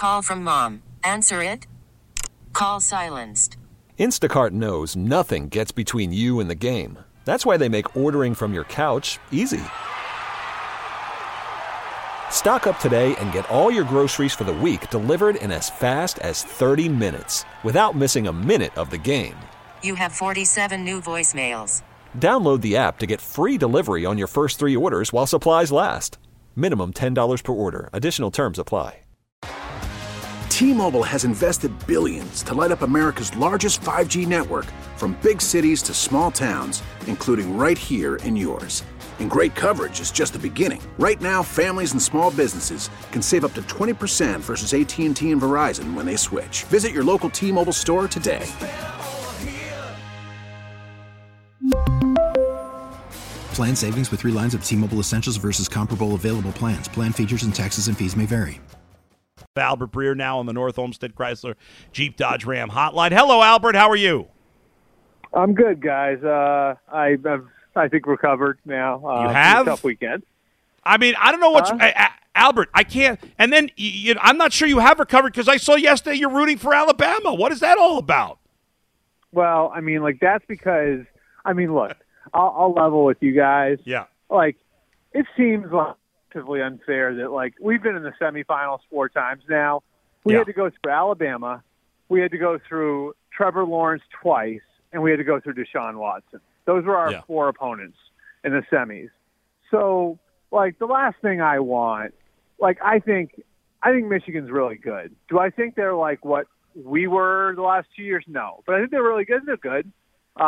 Call from mom. Answer it. Call silenced. Instacart knows nothing gets between you and the game. That's why they make ordering from your couch easy. Stock up today and get all your groceries for the week delivered in as fast as 30 minutes without missing a minute of the game. You have 47 new voicemails. Download the app to get free delivery on your first 3 orders while supplies last. Minimum $10 per order. Additional terms apply. T-Mobile has invested billions to light up America's largest 5G network, from big cities to small towns, including right here in yours. And great coverage is just the beginning. Right now, families and small businesses can save up to 20% versus AT&T and Verizon when they switch. Visit your local T-Mobile store today. Plan savings with 3 lines of T-Mobile Essentials versus comparable available plans. Plan features and taxes and fees may vary. Albert Breer now on the North Olmsted Chrysler Jeep Dodge Ram hotline. Hello, Albert. How are you? I'm good, guys. I think recovered now. You have? Tough weekend. I mean, I don't know what's Albert, I can't. And then I'm not sure you have recovered because I saw yesterday you're rooting for Alabama. What is that all about? Well, I mean, that's because, look, I'll level with you guys. Yeah. It seems relatively unfair that, we've been in the semifinals 4 times now. We had to go through Alabama. We had to go through Trevor Lawrence twice, and we had to go through Deshaun Watson. Those were our 4 opponents in the semis. So, the last thing I want, I think Michigan's really good. Do I think they're what we were the last 2 years? No. But I think they're really good. They're good. Do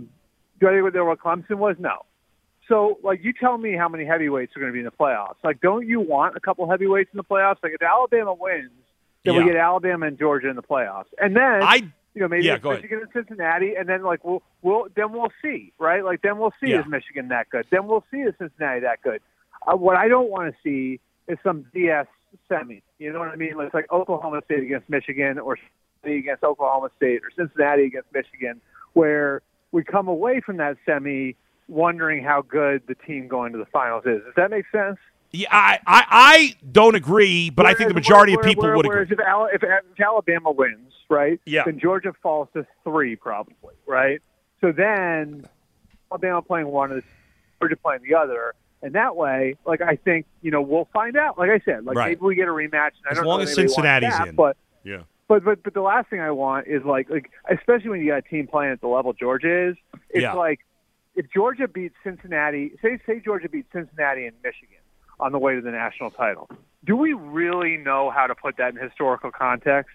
I think they're what Clemson was? No. So, you tell me how many heavyweights are going to be in the playoffs. Don't you want a couple heavyweights in the playoffs? If Alabama wins, then we get Alabama and Georgia in the playoffs. And then maybe it's Michigan and Cincinnati, and then we'll see, right? Then we'll see is Michigan that good? Then we'll see is Cincinnati that good? What I don't want to see is some DS semi. You know what I mean? It's like Oklahoma State against Michigan, or Cincinnati against Oklahoma State, or Cincinnati against Michigan, where we come away from that semi wondering how good the team going to the finals is. Does that make sense? Yeah, I don't agree, but I think the majority of people would agree. If Alabama wins, right, yeah, then Georgia falls to 3 probably, right? So then Alabama playing one of the Georgia playing the other, and that way, I think, we'll find out. Like I said, maybe we get a rematch. As long as Cincinnati's in. But, yeah. But the last thing I want is especially when you got a team playing at the level Georgia is, it's if Georgia beats Cincinnati, say Georgia beats Cincinnati and Michigan on the way to the national title, do we really know how to put that in historical context?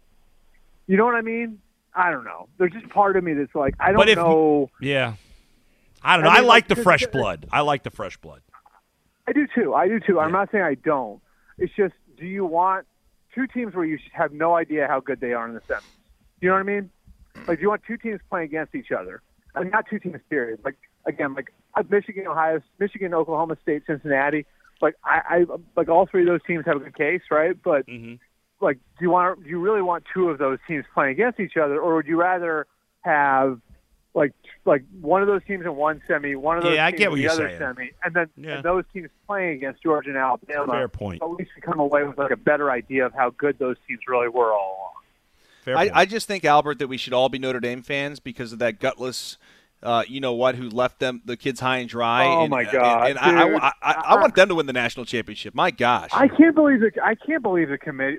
You know what I mean? I don't know. There's just part of me that's I don't know. Yeah. I don't know. I like the fresh blood. I like the fresh blood. I do too. Yeah. I'm not saying I don't. It's just, do you want 2 teams where you have no idea how good they are in the semis? You know what I mean? Do you want 2 teams playing against each other? Not 2 teams, period. Michigan, Oklahoma State, Cincinnati. I all 3 of those teams have a good case, right? But do you really want 2 of those teams playing against each other, or would you rather have one of those teams in one semi, one of those teams in the other semi, and then and those teams playing against Georgia and Alabama? Fair point. At least you come away with a better idea of how good those teams really were all along. I just think, Albert, that we should all be Notre Dame fans because of that gutless, who left the kids high and dry. Oh, my God! And I want them to win the national championship. My gosh! I can't believe the committee.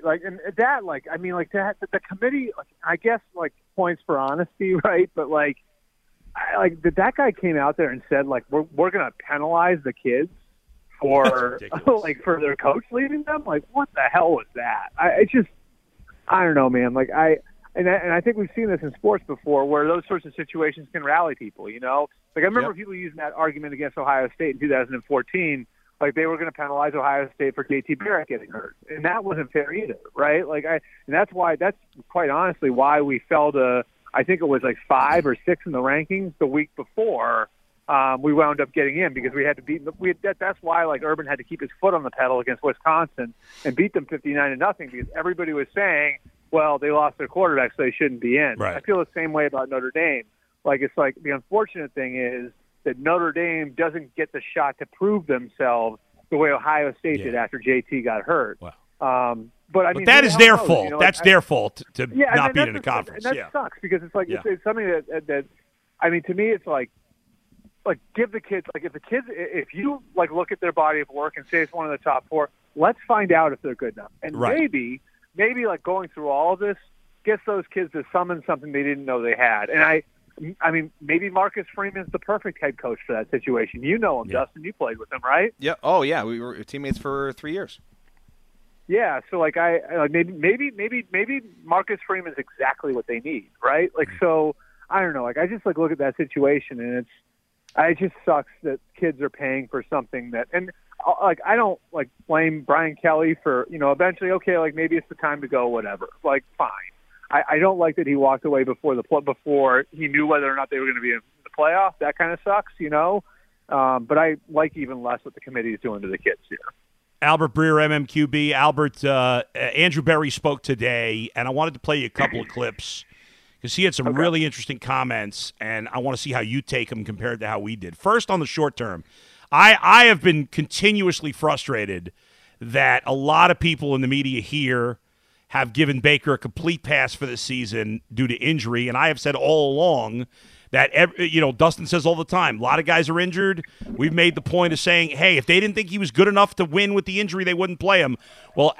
The committee. I guess points for honesty, right? But that guy came out there and said we're going to penalize the kids for for their coach leaving them. What the hell was that? I don't know, man. I think we've seen this in sports before, where those sorts of situations can rally people. I remember people using that argument against Ohio State in 2014, they were going to penalize Ohio State for JT Barrett getting hurt, and that wasn't fair either, right? That's quite honestly why we fell to, I think it was 5 or 6 in the rankings the week before. We wound up getting in because we had to beat. That's why Urban had to keep his foot on the pedal against Wisconsin and beat them 59-0 because everybody was saying, well, they lost their quarterback, so they shouldn't be in. Right. I feel the same way about Notre Dame. The unfortunate thing is that Notre Dame doesn't get the shot to prove themselves the way Ohio State did after JT got hurt. Wow. But I But mean, that who is the hell their knows, fault. you know, That's their fault to not be in the conference. And that sucks because it's like it's something that I mean, to me, it's like give the kids, like, if you like look at their body of work and say it's one of the top 4, let's find out if they're good enough. And maybe like going through all of this gets those kids to summon something they didn't know they had. And I mean, maybe Marcus Freeman's the perfect head coach for that situation. You know him, Justin. You played with him, right? Yeah. Oh, yeah. We were teammates for 3 years. Yeah. So like maybe Marcus Freeman's exactly what they need, right? Like, so I don't know. Like, I just like look at that situation and it just sucks that kids are paying for something that, and like, I don't like blame Brian Kelly for, eventually, okay, like maybe it's the time to go, whatever. Like, fine. I don't like that he walked away before he knew whether or not they were going to be in the playoffs. That kind of sucks, But I like even less what the committee is doing to the kids here. Albert Breer, MMQB. Albert, Andrew Berry spoke today, and I wanted to play you a couple of clips because he had some really interesting comments, and I want to see how you take them compared to how we did. First, on the short term, I have been continuously frustrated that a lot of people in the media here have given Baker a complete pass for this season due to injury, and I have said all along that, Dustin says all the time, a lot of guys are injured. We've made the point of saying, hey, if they didn't think he was good enough to win with the injury, they wouldn't play him. Well,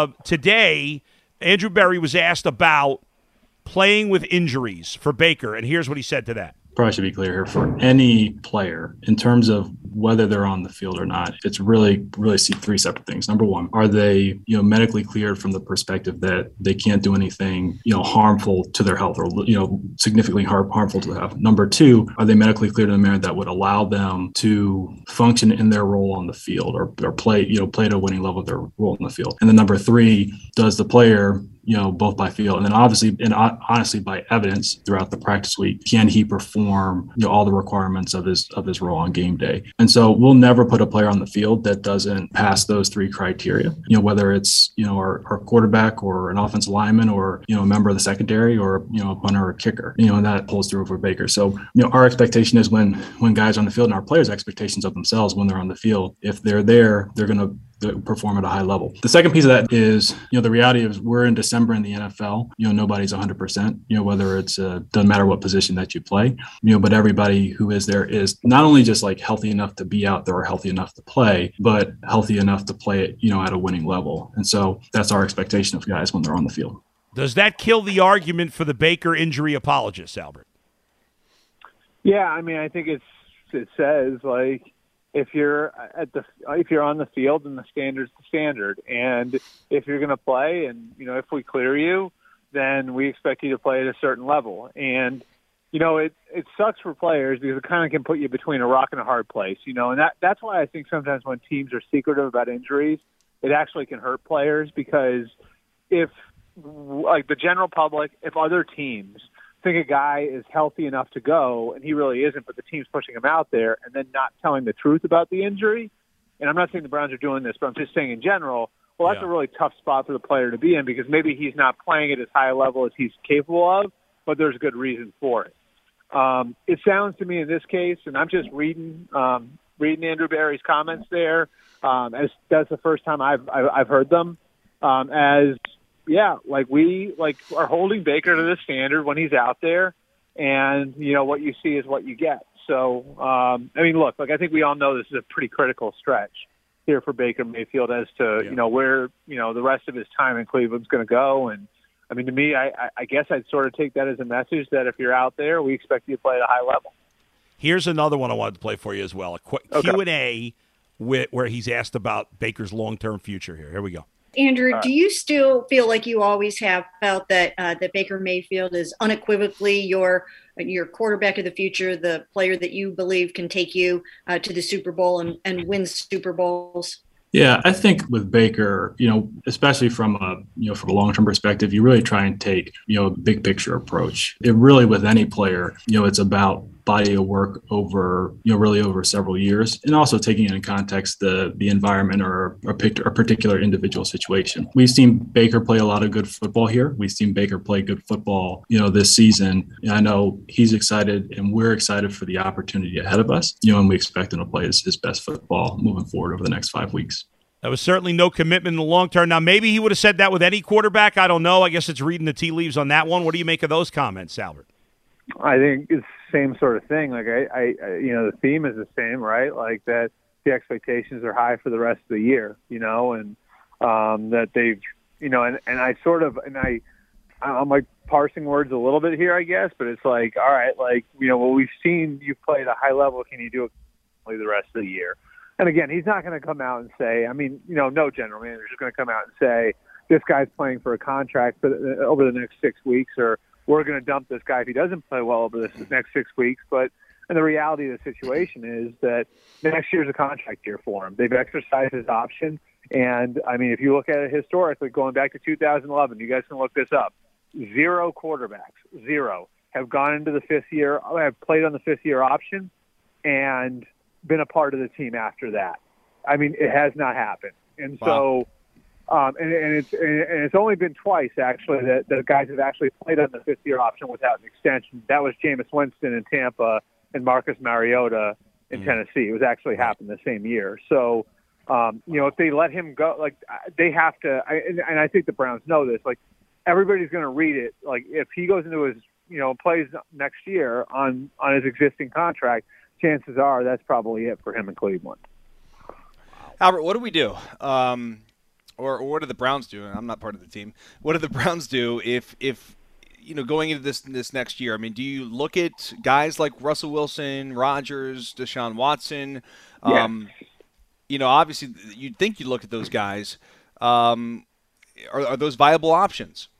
today, Andrew Berry was asked about playing with injuries for Baker, and here's what he said to that. Probably should be clear here for any player in terms of whether they're on the field or not. It's really see 3 separate things. Number one, are they medically cleared from the perspective that they can't do anything harmful to their health or significantly harmful to their health? Number two, are they medically cleared in a manner that would allow them to function in their role on the field or play at a winning level of their role in the field? And then number three, does the player both by field and then obviously and honestly by evidence throughout the practice week, can he perform all the requirements of his role on game day? And so we'll never put a player on the field that doesn't pass those 3 criteria. Whether it's our quarterback or an offensive lineman or a member of the secondary or a punter or a kicker. And that pulls through for Baker. So our expectation is when guys are on the field, and our players' expectations of themselves when they're on the field, if they're there, they're going to perform at a high level. The second piece of that is, the reality is we're in December in the NFL. Nobody's 100%. Whether it's doesn't matter what position that you play. But everybody who is there is not only just like healthy enough to be out there or healthy enough to play, but healthy enough to play it, at a winning level. And so that's our expectation of guys when they're on the field. Does that kill the argument for the Baker injury apologists, Albert? Yeah, I mean, I think it says like, if you're on the field, then the standard's the standard. And if you're going to play and, if we clear you, then we expect you to play at a certain level. And, it sucks for players because it kind of can put you between a rock and a hard place, and that's why I think sometimes when teams are secretive about injuries, it actually can hurt players because if, like the general public, if other teams think a guy is healthy enough to go and he really isn't, but the team's pushing him out there and then not telling the truth about the injury. And I'm not saying the Browns are doing this, but I'm just saying in general, well, that's a really tough spot for the player to be in because maybe he's not playing at as high a level as he's capable of, but there's good reason for it. It sounds to me in this case, and I'm just reading Andrew Berry's comments there, as that's the first time I've heard them, we are holding Baker to the standard when he's out there, and what you see is what you get. So, look, I think we all know this is a pretty critical stretch here for Baker Mayfield as to where the rest of his time in Cleveland's going to go. And I mean, to me, I guess I'd sort of take that as a message that if you're out there, we expect you to play at a high level. Here's another one I wanted to play for you as well. A quick Q&A where he's asked about Baker's long-term future here. Here we go. Andrew, do you still feel like you always have felt that that Baker Mayfield is unequivocally your quarterback of the future, the player that you believe can take you to the Super Bowl and win Super Bowls? Yeah, I think with Baker, especially from a long-term perspective, you really try and take, a big picture approach. It really, with any player, it's about body of work over, really over several years, and also taking into context the environment or a particular individual situation. We've seen Baker play a lot of good football here. We've seen Baker play good football, this season. I know he's excited, and we're excited for the opportunity ahead of us, and we expect him to play his best football moving forward over the next 5 weeks. That was certainly no commitment in the long term. Now, maybe he would have said that with any quarterback. I don't know. I guess it's reading the tea leaves on that one. What do you make of those comments, Albert? I think it's the same sort of thing. Like I the theme is the same, right? Like that the expectations are high for the rest of the year, and that they've, I'm like parsing words a little bit here, I guess, but it's like, all right, like, well, we've seen you play at a high level. Can you do it the rest of the year? And again, he's not going to come out and say, no general manager is going to come out and say, this guy's playing for a contract over the next 6 weeks, or we're going to dump this guy if he doesn't play well over the next 6 weeks. And the reality of the situation is that next year's a contract year for him. They've exercised his option. And, if you look at it historically, going back to 2011, you guys can look this up, 0 quarterbacks, have gone into the fifth year, have played on the fifth-year option, and been a part of the team after that. It has not happened. And wow. So, it's only been twice, actually, that the guys have actually played on the fifth-year option without an extension. That was Jameis Winston in Tampa and Marcus Mariota in Tennessee. It was actually happened the same year. So, if they let him go, like, they have to, and I think the Browns know this, like, everybody's going to read it. Like, if he goes into his, plays next year on his existing contract, chances are that's probably it for him in Cleveland. Albert, what do we do? Or what do the Browns do? I'm not part of the team. What do the Browns do if going into this next year? Do you look at guys like Russell Wilson, Rodgers, Deshaun Watson? Yes. Obviously you'd think you'd look at those guys. Are those viable options?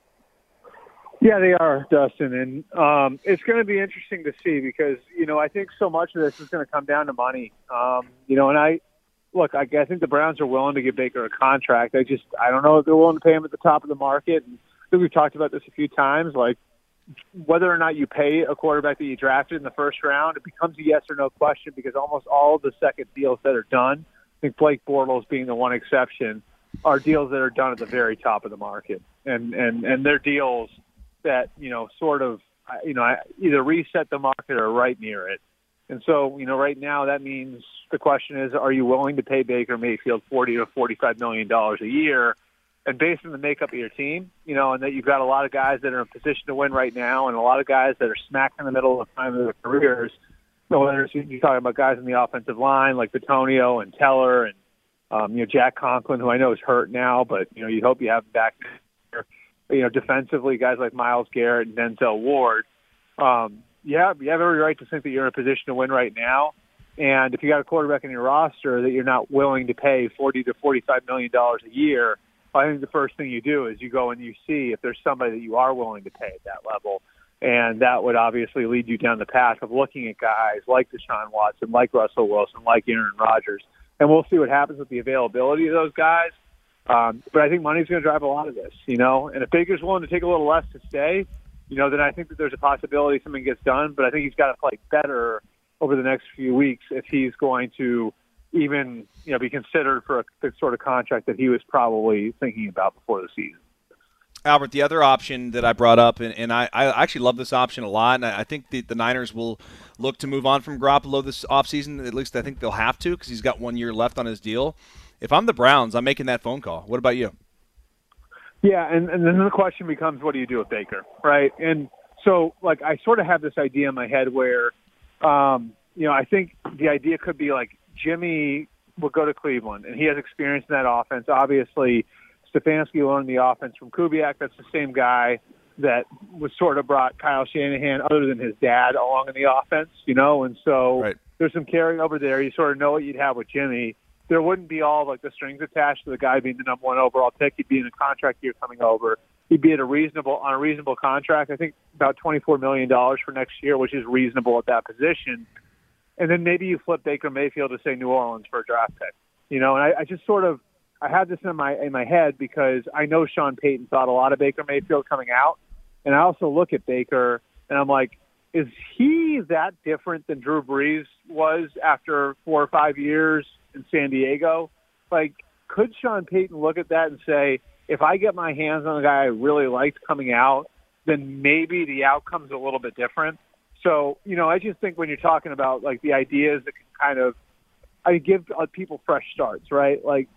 Yeah, they are, Dustin, and it's going to be interesting to see because, I think so much of this is going to come down to money. And I think the Browns are willing to give Baker a contract. I don't know if they're willing to pay him at the top of the market. And I think we've talked about this a few times, like whether or not you pay a quarterback that you drafted in the first round, it becomes a yes or no question because almost all of the second deals that are done, I think Blake Bortles being the one exception, are deals that are done at the very top of the market. And they're deals that, sort of, either reset the market or right near it. And so, right now that means the question is, are you willing to pay Baker Mayfield $40 to $45 million a year? And based on the makeup of your team, and that you've got a lot of guys that are in position to win right now and a lot of guys that are smack in the middle of the time of their careers, whether it's, you're talking about guys in the offensive line like Bitonio and Teller and, Jack Conklin, who I know is hurt now, but, you hope you have him back there. Defensively, guys like Myles Garrett and Denzel Ward. You have every right to think that you're in a position to win right now. And if you got a quarterback in your roster that you're not willing to pay $40 to $45 million a year, I think the first thing you do is you go and you see if there's somebody that you are willing to pay at that level. And that would obviously lead you down the path of looking at guys like Deshaun Watson, like Russell Wilson, like Aaron Rodgers. And we'll see what happens with the availability of those guys. But I think money's going to drive a lot of this, And if Baker's willing to take a little less to stay, then I think that there's a possibility something gets done. But I think he's got to play better over the next few weeks if he's going to even, be considered for the sort of contract that he was probably thinking about before the season. Albert, the other option that I brought up, and I actually love this option a lot, and I think the Niners will look to move on from Garoppolo this offseason. At least I think they'll have to because he's got 1 year left on his deal. If I'm the Browns, I'm making that phone call. What about you? Yeah, and then the question becomes, what do you do with Baker, right? And so, I sort of have this idea in my head where, I think the idea could be Jimmy will go to Cleveland, and he has experience in that offense. Obviously, Stefanski learned the offense from Kubiak. That's the same guy that was sort of brought Kyle Shanahan, other than his dad, along in the offense, and so right. There's some carryover there. You sort of know what you'd have with Jimmy. There wouldn't be all the strings attached to the guy being the number one overall pick. He'd be in a contract year coming over. He'd be on a reasonable contract. I think about $24 million for next year, which is reasonable at that position. And then maybe you flip Baker Mayfield to say New Orleans for a draft pick. And I just sort of I had this in my head because I know Sean Payton thought a lot of Baker Mayfield coming out, and I also look at Baker and I'm like, is he that different than Drew Brees was after 4 or 5 years in San Diego? Could Sean Payton look at that and say, if I get my hands on a guy I really liked coming out, then maybe the outcome's a little bit different? So, I just think when you're talking about the ideas that can kind of, I give people fresh starts, right?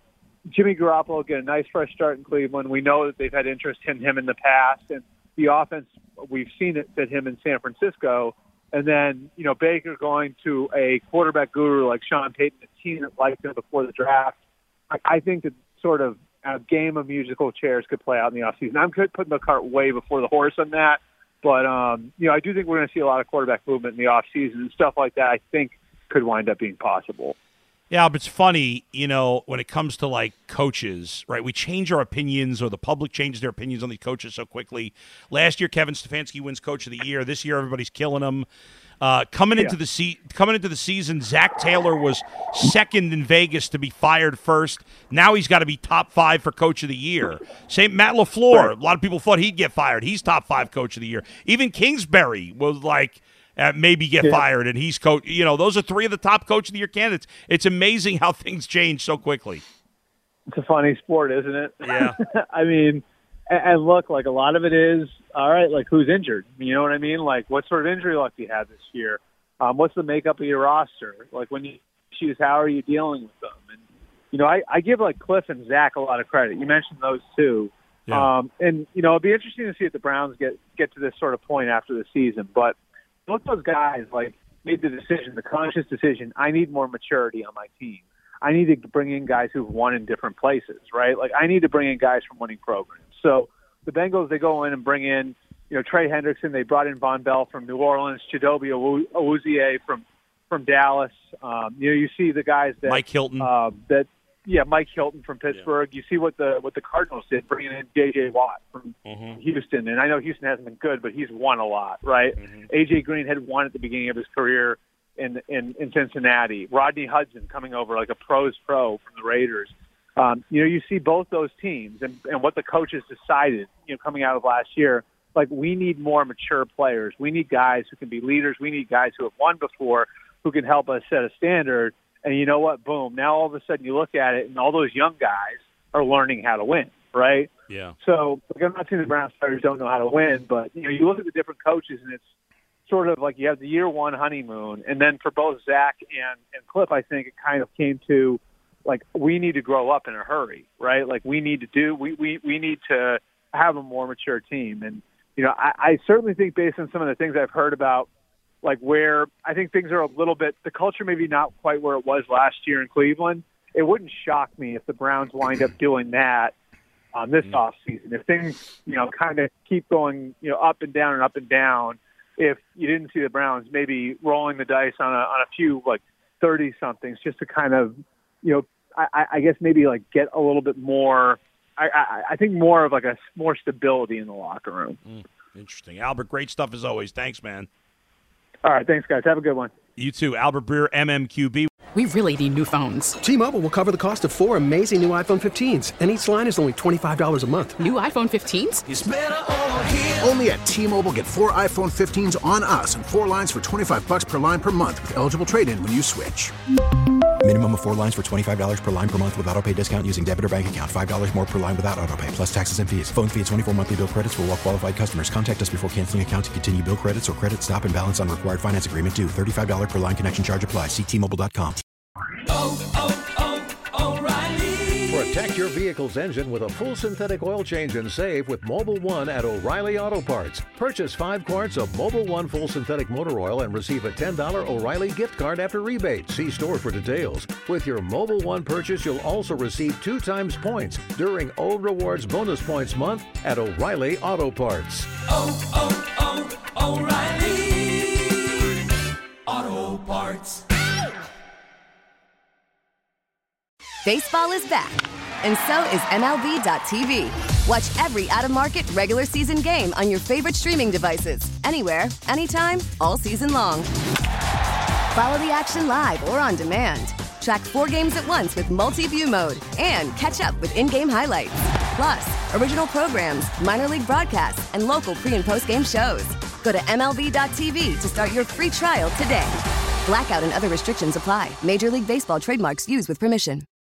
Jimmy Garoppolo get a nice fresh start in Cleveland. We know that they've had interest in him in the past, and the offense, we've seen it fit him in San Francisco. And then, Baker going to a quarterback guru like Sean Payton, a team that liked him before the draft. I think that sort of a game of musical chairs could play out in the offseason. I'm putting the cart way before the horse on that. But, I do think we're going to see a lot of quarterback movement in the offseason and stuff like that. I think could wind up being possible. Yeah, but it's funny, when it comes to, like, coaches, right? We change our opinions, or the public changes their opinions on these coaches so quickly. Last year, Kevin Stefanski wins Coach of the Year. This year, everybody's killing him. Coming into the season, Zach Taylor was second in Vegas to be fired first. Now he's got to be top 5 for Coach of the Year. Same Matt LaFleur. A lot of people thought he'd get fired. He's top 5 Coach of the Year. Even Kingsbury was like, maybe get fired, and he's coach. Those are 3 of the top Coach of the Year candidates. It's amazing how things change so quickly. It's a funny sport, isn't it? Yeah. I mean, and look, like, a lot of it is, all right, like, who's injured? You know what I mean? Like, what sort of injury luck do you have this year? What's the makeup of your roster? Like, when you choose, how are you dealing with them? And, I give, like, Cliff and Zach a lot of credit. You mentioned those two. Yeah. And, it'll be interesting to see if the Browns get to this sort of point after the season. But both those guys, like, made the decision, the conscious decision, I need more maturity on my team. I need to bring in guys who've won in different places, right? Like, I need to bring in guys from winning programs. So the Bengals, they go in and bring in, Trey Hendrickson. They brought in Von Bell from New Orleans, Chidobe Awuzie from Dallas. You see the guys that Mike Hilton. Mike Hilton from Pittsburgh. You see what the Cardinals did, bringing in J.J. Watt from Houston. And I know Houston hasn't been good, but he's won a lot, right? A.J. Green had won at the beginning of his career in Cincinnati. Rodney Hudson coming over like a pro's pro from the Raiders. You see both those teams and what the coaches decided, coming out of last year. Like, we need more mature players. We need guys who can be leaders. We need guys who have won before, who can help us set a standard. And you know what? Boom. Now all of a sudden you look at it, and all those young guys are learning how to win, right? Yeah. So, I'm not saying the Browns players don't know how to win, but, you look at the different coaches, and it's sort of like you have the year one honeymoon. And then for both Zach and Cliff, I think it kind of came to, like, we need to grow up in a hurry, right? Like, we need to have a more mature team. And, I certainly think, based on some of the things I've heard about, like, where I think things are a little bit, the culture maybe not quite where it was last year in Cleveland, it wouldn't shock me if the Browns wind up doing that this offseason. If things, kind of keep going, up and down and up and down, if you didn't see the Browns maybe rolling the dice on a few, like, 30-somethings just to kind of, I guess maybe, like, get a little bit more, I think more of, like, a more stability in the locker room. Interesting. Albert, great stuff as always. Thanks, man. All right, thanks, guys. Have a good one. You too. Albert Breer, MMQB. We really need new phones. T-Mobile will cover the cost of 4 amazing new iPhone 15s, and each line is only $25 a month. New iPhone 15s? It's better over here. Only at T-Mobile, get 4 iPhone 15s on us and 4 lines for $25 per line per month with eligible trade-in when you switch. Minimum of 4 lines for $25 per line per month with autopay discount using debit or bank account. $5 more per line without autopay, plus taxes and fees. Phone fee at 24 monthly bill credits for well-qualified customers. Contact us before canceling account to continue bill credits or credit stop and balance on required finance agreement due. $35 per line connection charge applies. See T-Mobile.com. O'Reilly. Protect your vehicle's engine with a full synthetic oil change and save with Mobil 1 at O'Reilly Auto Parts. Purchase 5 quarts of Mobil 1 full synthetic motor oil and receive a $10 O'Reilly gift card after rebate. See store for details. With your Mobil 1 purchase, you'll also receive 2 times points during O Rewards Bonus Points Month at O'Reilly Auto Parts. O'Reilly Auto Parts. Baseball is back, and so is MLB.tv. Watch every out-of-market regular season game on your favorite streaming devices, anywhere, anytime, all season long. Follow the action live or on demand. Track 4 games at once with multi-view mode and catch up with in-game highlights. Plus, original programs, minor league broadcasts, and local pre- and post-game shows. Go to MLB.tv to start your free trial today. Blackout and other restrictions apply. Major League Baseball trademarks used with permission.